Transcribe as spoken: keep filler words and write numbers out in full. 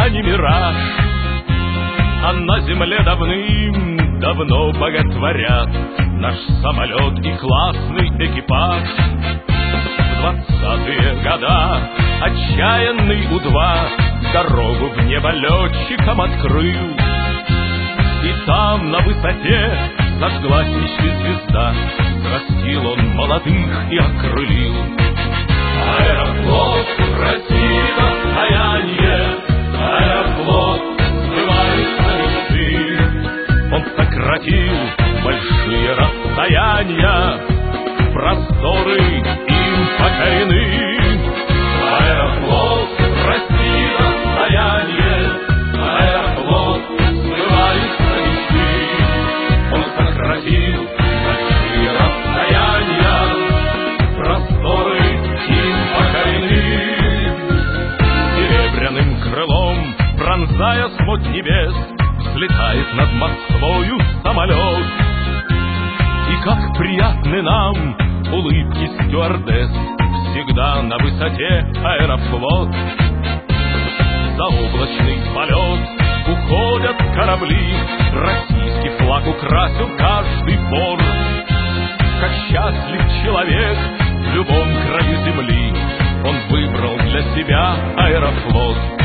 а не мираж. А на земле давным-давно боготворят наш самолет и классный экипаж. В двадцатые года отчаянный У два дорогу в небо летчикам открыл. И там, на высоте, зажглась мечты звезда, растил он молодых и окрылил. Аэрофлот, Россия, достояние, Аэрофлот, сбываются мечты. Он сократил большие расстояния, просторы им покорены. Аэрофлот, Россия, достояние, Аэрофлот, сбываются мечты. Он сократил большие расстояния, просторы им покорены. Серебряным крылом, пронзая свод небес, взлетает над Москвою самолет. И как приятны нам улыбки стюардесс, всегда на высоте Аэрофлот. За облачный полет уходят корабли, российский флаг украсил каждый борт. Как счастлив человек в любом краю земли, он выбрал для себя Аэрофлот.